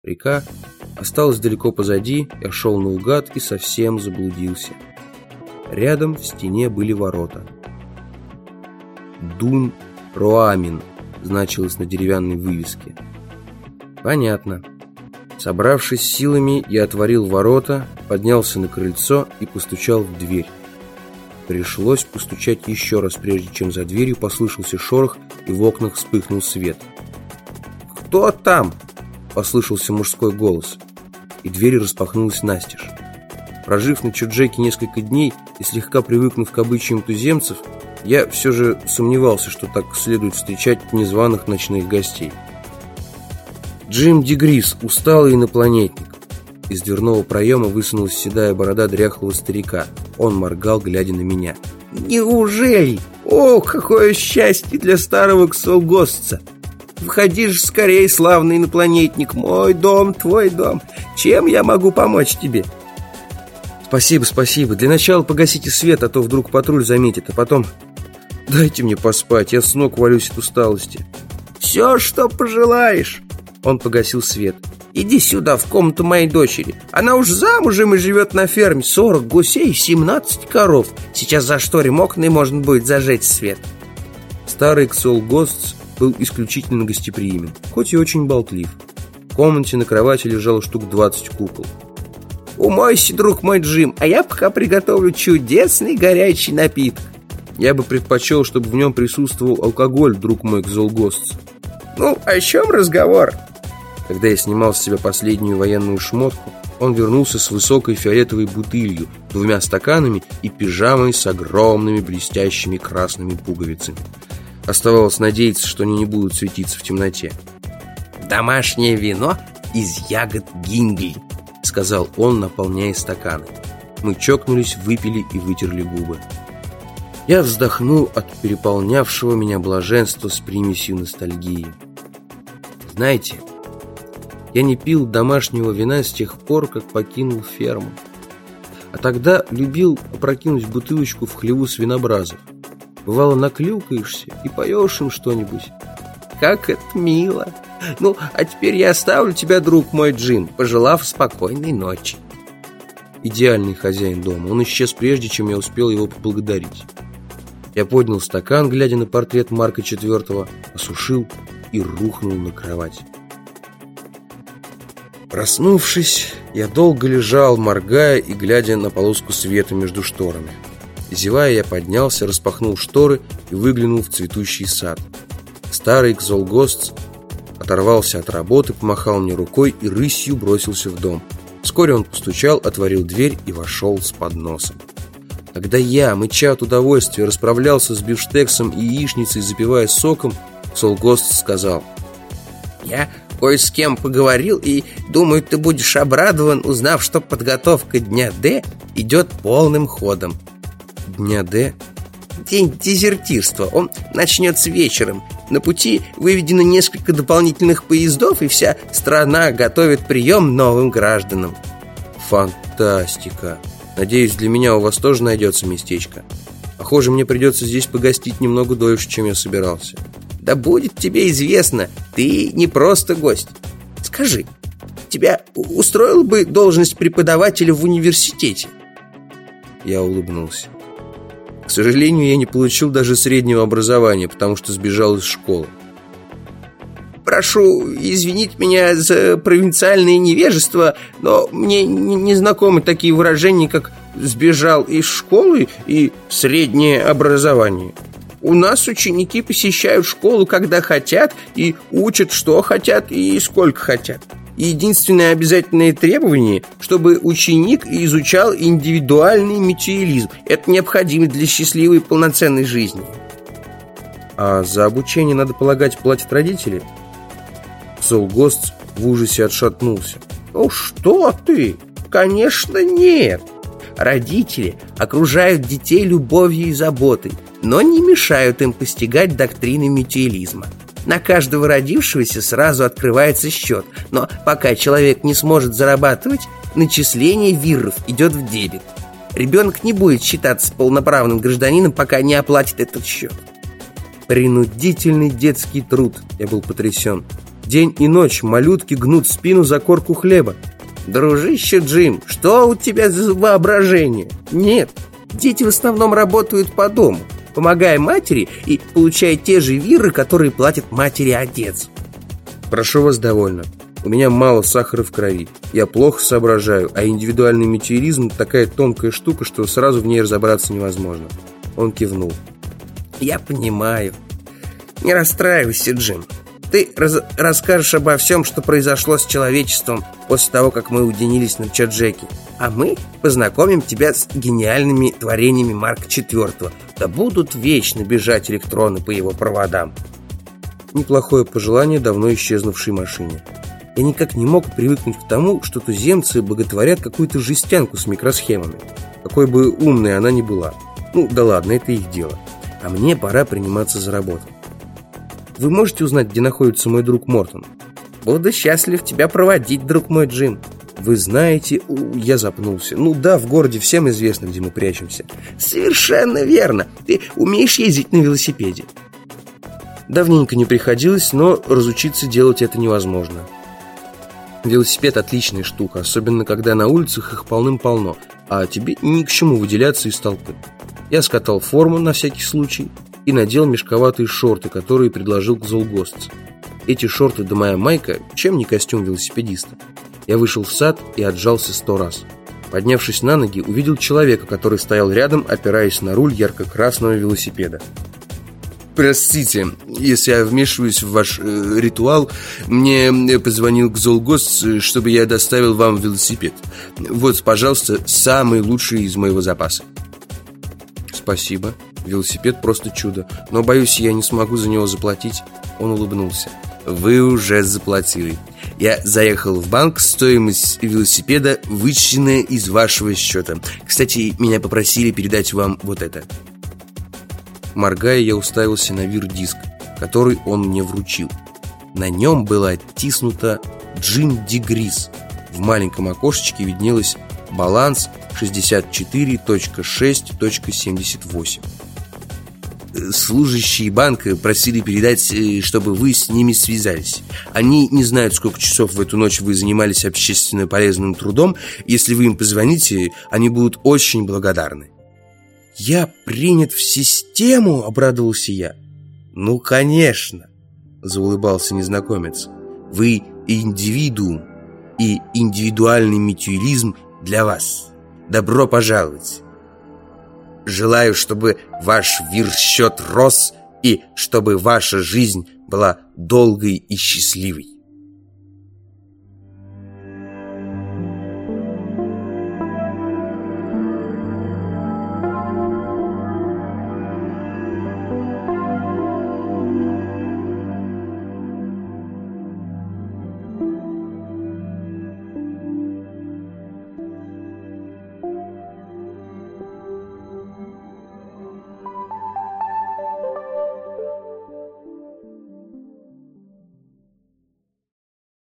Река осталась далеко позади, я шел наугад и совсем заблудился. Рядом в стене были ворота. «Дун Роамин» значилось на деревянной вывеске. Понятно. Собравшись силами, я отворил ворота, поднялся на крыльцо и постучал в дверь. Пришлось постучать еще раз, прежде чем за дверью послышался шорох и в окнах вспыхнул свет. «Кто там?» — послышался мужской голос, и дверь распахнулась настежь. Прожив на Чуджеке несколько дней и слегка привыкнув к обычаям туземцев, я все же сомневался, что так следует встречать незваных ночных гостей. Джим Дегрис, усталый инопланетник. Из дверного проема высунулась седая борода дряхлого старика. Он моргал, глядя на меня. «Неужели? О, какое счастье для старого ксолгостца! Входи же скорее, славный инопланетник! Мой дом, твой дом! Чем я могу помочь тебе?» «Спасибо, спасибо. Для начала погасите свет, а то вдруг патруль заметит, а потом... Дайте мне поспать, я с ног валюсь от усталости». «Все, что пожелаешь». Он погасил свет. «Иди сюда, в комнату моей дочери. Она уж замужем и живет на ферме. 40 гусей и 17 коров. Сейчас зашторим окна, и можно будет зажечь свет». Старый ксолгостц был исключительно гостеприимен, хоть и очень болтлив. В комнате на кровати лежало штук 20 кукол. «Умойся, друг мой Джим, а я пока приготовлю чудесный горячий напиток». «Я бы предпочел, чтобы в нем присутствовал алкоголь, друг мой ксолгостц». «Ну, о чем разговор?» Когда я снимал с себя последнюю военную шмотку, он вернулся с высокой фиолетовой бутылью, 2 стаканами и пижамой с огромными блестящими красными пуговицами. Оставалось надеяться, что они не будут светиться в темноте. «Домашнее вино из ягод гингли», — сказал он, наполняя стаканы. Мы чокнулись, выпили и вытерли губы. Я вздохнул от переполнявшего меня блаженства с примесью ностальгии. Знаете, я не пил домашнего вина с тех пор, как покинул ферму. А тогда любил опрокинуть бутылочку в хлеву свинобразов. Бывало, наклюкаешься и поешь им что-нибудь. Как это мило! Ну, а теперь я оставлю тебя, друг мой Джим, пожелав спокойной ночи. Идеальный хозяин дома. Он исчез прежде, чем я успел его поблагодарить. Я поднял стакан, глядя на портрет Марка IV, осушил и рухнул на кровать. Проснувшись, я долго лежал, моргая и глядя на полоску света между шторами. Зевая, я поднялся, распахнул шторы и выглянул в цветущий сад. Старый ксолгостц оторвался от работы, помахал мне рукой и рысью бросился в дом. Вскоре он постучал, отворил дверь и вошел с подносом. Когда я, мыча от удовольствия, расправлялся с бифштексом и яичницей, запивая соком, ксолгостц сказал: «Я кое с кем поговорил, и думаю, ты будешь обрадован, узнав, что подготовка Дня Д идет полным ходом». «Дня Д?» «День дезертирства. Он начнется вечером. На пути выведено несколько дополнительных поездов, и вся страна готовит прием новым гражданам». «Фантастика! Надеюсь, для меня у вас тоже найдется местечко. Похоже, мне придется здесь погостить немного дольше, чем я собирался». «Да будет тебе известно, ты не просто гость. Скажи, тебя устроила бы должность преподавателя в университете?» Я улыбнулся. К сожалению, я не получил даже среднего образования, потому что сбежал из школы. «Прошу извинить меня за провинциальное невежество, но мне не знакомы такие выражения, как «сбежал из школы» и «среднее образование». У нас ученики посещают школу, когда хотят, и учат, что хотят и сколько хотят. Единственное обязательное требование, чтобы ученик изучал индивидуальный мутуализм. Это необходимо для счастливой и полноценной жизни. А за обучение, надо полагать, платят родители? Ксолгостц в ужасе отшатнулся. «Ну что ты? Конечно, нет. Родители окружают детей любовью и заботой, но не мешают им постигать доктрины мутуализма. На каждого родившегося сразу открывается счет, но пока человек не сможет зарабатывать, начисление вирров идет в дебет. Ребенок не будет считаться полноправным гражданином, пока не оплатит этот счет». Принудительный детский труд. Я был потрясен. День и ночь малютки гнут спину за корку хлеба. Дружище Джим, что у тебя за воображение? Нет, дети в основном работают по дому, помогая матери и получая те же виры, которые платит матери отец. Прошу вас довольно. У меня мало сахара в крови. Я плохо соображаю, а индивидуальный метеоризм такая тонкая штука, что сразу в ней разобраться невозможно. Он кивнул. Я понимаю. Не расстраивайся, Джим. Ты расскажешь обо всем, что произошло с человечеством после того, как мы уединились на Чаджеке. А мы познакомим тебя с гениальными творениями Марка IV. Да будут вечно бежать электроны по его проводам. Неплохое пожелание давно исчезнувшей машине. Я никак не мог привыкнуть к тому, что туземцы боготворят какую-то жестянку с микросхемами. Какой бы умной она ни была. Ну да ладно, это их дело. А мне пора приниматься за работу. Вы можете узнать, где находится мой друг Мортон? Буду счастлив тебя проводить, друг мой Джим. Вы знаете... Я запнулся. Ну да, в городе всем известно, где мы прячемся. Совершенно верно. Ты умеешь ездить на велосипеде? Давненько не приходилось, но разучиться делать это невозможно. Велосипед отличная штука, особенно когда на улицах их полным-полно, а тебе ни к чему выделяться из толпы. Я скатал форму на всякий случай и надел мешковатые шорты, которые предложил Кзолгостц. Эти шорты да моя майка, чем не костюм велосипедиста. Я вышел в сад и отжался 100 раз. Поднявшись на ноги, увидел человека, который стоял рядом, опираясь на руль ярко-красного велосипеда. «Простите, если я вмешиваюсь в ваш ритуал. Мне позвонил Кзолгостц, чтобы я доставил вам велосипед. Вот, пожалуйста, самый лучший из моего запаса». «Спасибо. Велосипед просто чудо. Но, боюсь, я не смогу за него заплатить». Он улыбнулся. «Вы уже заплатили. Я заехал в банк, стоимость велосипеда вычтена из вашего счета. Кстати, меня попросили передать вам вот это». Моргая, я уставился на вир-диск, который он мне вручил. На нем было оттиснуто «Джим Дегрис». В маленьком окошечке виднелось «Баланс 64.6.78». Служащие банка просили передать, чтобы вы с ними связались. Они не знают, сколько часов в эту ночь вы занимались общественно полезным трудом. Если вы им позвоните, они будут очень благодарны. «Я принят в систему?» — обрадовался я. «Ну, конечно!» — заулыбался незнакомец. «Вы индивидуум, и индивидуальный метеоризм для вас. Добро пожаловать! Желаю, чтобы ваш вир-счет рос, и чтобы ваша жизнь была долгой и счастливой».